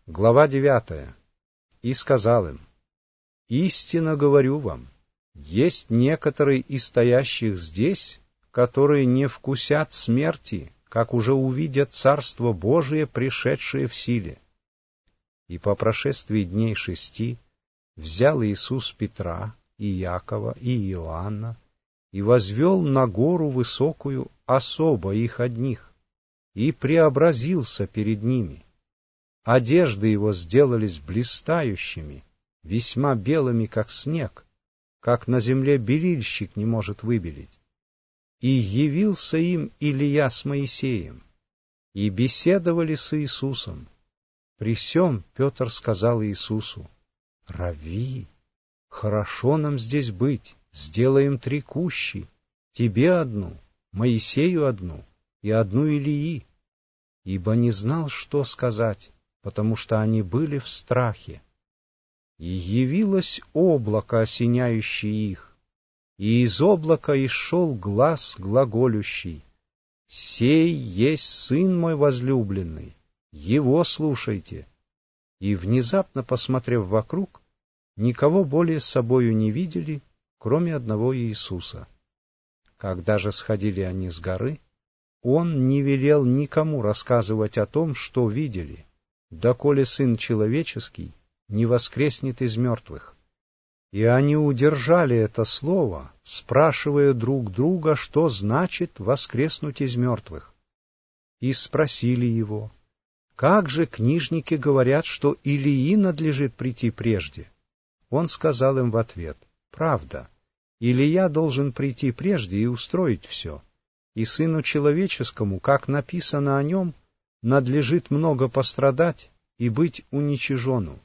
Глава 9. И сказал им: «Истинно говорю вам, есть некоторые из стоящих здесь, которые не вкусят смерти, как уже увидят Царство Божие, пришедшее в силе». И по прошествии дней 6 взял Иисус Петра и Иакова и Иоанна и возвел на гору высокую особо их одних, и преобразился перед ними. Одежды его сделались блистающими, весьма белыми, как снег, как на земле белильщик не может выбелить. И явился им Илия с Моисеем, и беседовали с Иисусом. При сем Петр сказал Иисусу: «Равви, хорошо нам здесь быть, сделаем 3 кущи, тебе одну, Моисею одну и одну Илии». Ибо не знал, что сказать, потому что они были в страхе. И явилось облако, осеняющее их, и из облака исшел глас глаголющий: «Сей есть Сын мой возлюбленный, Его слушайте». И, внезапно посмотрев вокруг, никого более с собою не видели, кроме одного Иисуса. Когда же сходили они с горы, Он не велел никому рассказывать о том, что видели, доколе Сын Человеческий не воскреснет из мертвых. И они удержали это слово, спрашивая друг друга, что значит воскреснуть из мертвых. И спросили его: «Как же книжники говорят, что Илии надлежит прийти прежде?» Он сказал им в ответ: «Правда, Илия должен прийти прежде и устроить все. И Сыну Человеческому, как написано о нем, надлежит много пострадать и быть уничижену.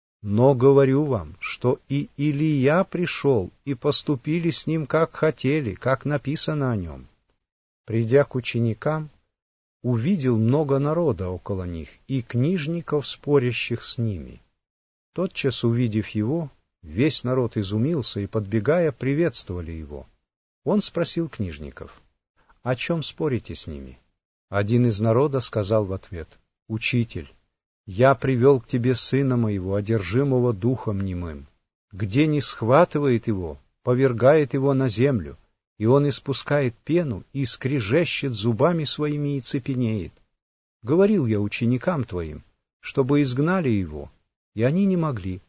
Но говорю вам, что и Илия пришел, и поступили с ним, как хотели, как написано о нем». Придя к ученикам, увидел много народа около них и книжников, спорящих с ними. Тотчас, увидев его, весь народ изумился и, подбегая, приветствовали его. Он спросил книжников: «О чем спорите с ними?» Один из народа сказал в ответ: «Учитель, я привел к тебе сына моего, одержимого духом немым. Где не схватывает его, повергает его на землю, и он испускает пену и скрежещет зубами своими и цепенеет. Говорил я ученикам твоим, чтобы изгнали его, и они не могли».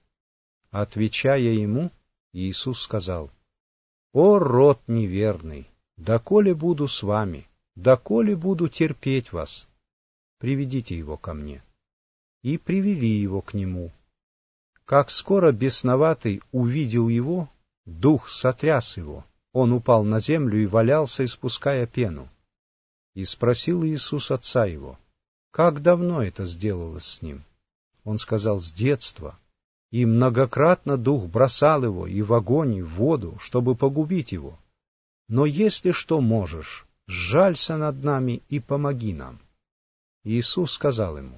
Отвечая ему, Иисус сказал: «О, род неверный! Доколе буду с вами, доколе буду терпеть вас? Приведите его ко мне». И привели его к нему. Как скоро бесноватый увидел его, дух сотряс его, он упал на землю и валялся, испуская пену. И спросил Иисус отца его: «Как давно это сделалось с ним?» Он сказал: «С детства, и многократно дух бросал его и в огонь, и в воду, чтобы погубить его. Но если что можешь, сжалься над нами и помоги нам». Иисус сказал ему: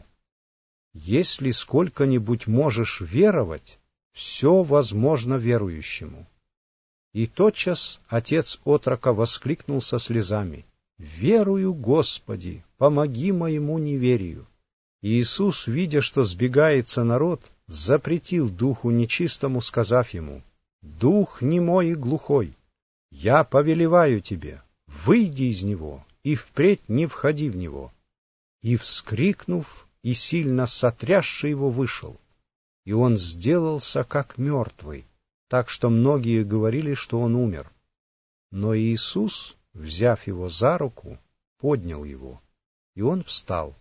«Если сколько-нибудь можешь веровать, все возможно верующему». И тотчас отец отрока воскликнул со слезами: «Верую, Господи, помоги моему неверию». И Иисус, видя, что сбегается народ, запретил духу нечистому, сказав ему: «Дух немой и глухой, я повелеваю тебе, выйди из него, и впредь не входи в него». И, вскрикнув, и сильно сотрясший его, вышел, и он сделался как мертвый, так что многие говорили, что он умер. Но Иисус, взяв его за руку, поднял его, и он встал.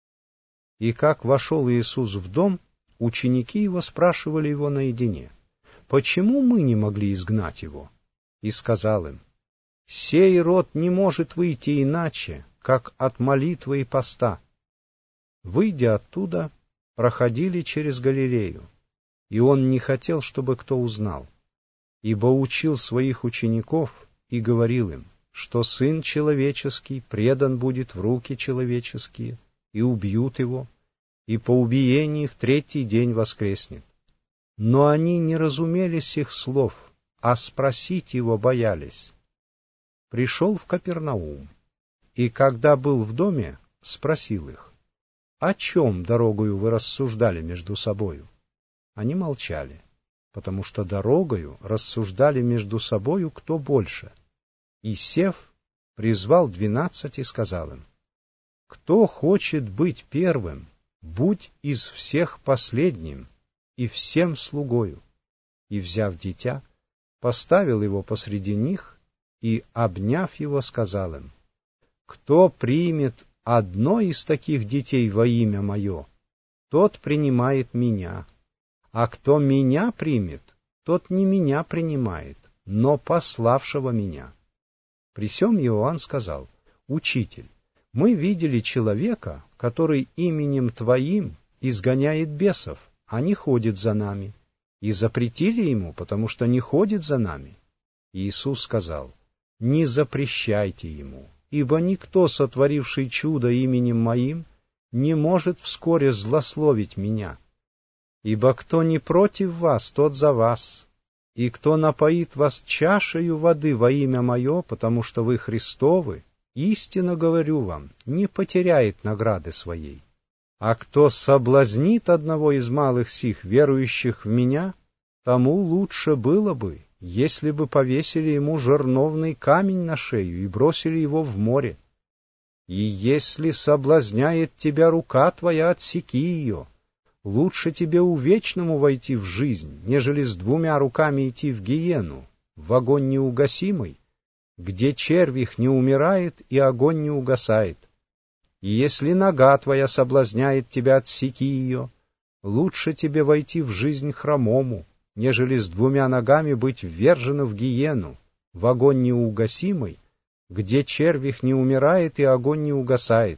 И как вошел Иисус в дом, ученики его спрашивали его наедине: «Почему мы не могли изгнать его?» И сказал им: «Сей род не может выйти иначе, как от молитвы и поста». Выйдя оттуда, проходили через Галилею, и он не хотел, чтобы кто узнал, ибо учил своих учеников и говорил им, что Сын Человеческий предан будет в руки человеческие, и убьют его, и по убиении в 3-й день воскреснет. Но они не разумели сих слов, а спросить его боялись. Пришел в Капернаум, и когда был в доме, спросил их: о чем дорогою вы рассуждали между собою? Они молчали, потому что дорогою рассуждали между собою кто больше. И, сев, призвал 12 и сказал им: кто хочет быть первым, будь из всех последним и всем слугою. И, взяв дитя, поставил его посреди них и, обняв его, сказал им: кто примет одно из таких детей во имя мое, тот принимает меня, а кто меня примет, тот не меня принимает, но пославшего меня. При сем Иоанн сказал: учитель, мы видели человека, который именем Твоим изгоняет бесов, а не ходит за нами, и запретили ему, потому что не ходит за нами. И Иисус сказал: не запрещайте ему, ибо никто, сотворивший чудо именем Моим, не может вскоре злословить Меня. Ибо кто не против вас, тот за вас, и кто напоит вас чашею воды во имя Мое, потому что вы Христовы, истинно говорю вам, не потеряет награды своей. А кто соблазнит одного из малых сих, верующих в Меня, тому лучше было бы, если бы повесили ему жерновный камень на шею и бросили его в море. И если соблазняет тебя рука твоя, отсеки ее. Лучше тебе увечному войти в жизнь, нежели с 2 руками идти в гиену, в огонь неугасимый, где червь их не умирает и огонь не угасает. И если нога твоя соблазняет тебя, отсеки ее. Лучше тебе войти в жизнь хромому, нежели с 2 ногами быть ввержену в гиену, в огонь неугасимый, где червь их не умирает и огонь не угасает.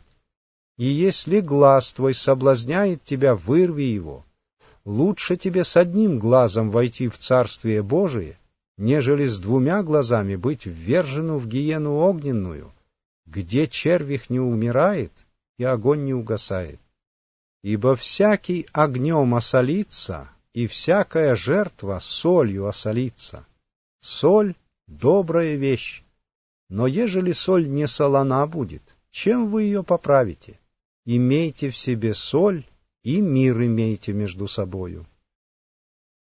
И если глаз твой соблазняет тебя, вырви его. Лучше тебе с 1 глазом войти в Царствие Божие, нежели с 2 глазами быть ввержену в гиену огненную, где червь их не умирает и огонь не угасает. Ибо всякий огнем осолится, и всякая жертва солью осолится. Соль — добрая вещь, но ежели соль не солона будет, чем вы ее поправите? Имейте в себе соль, и мир имейте между собою.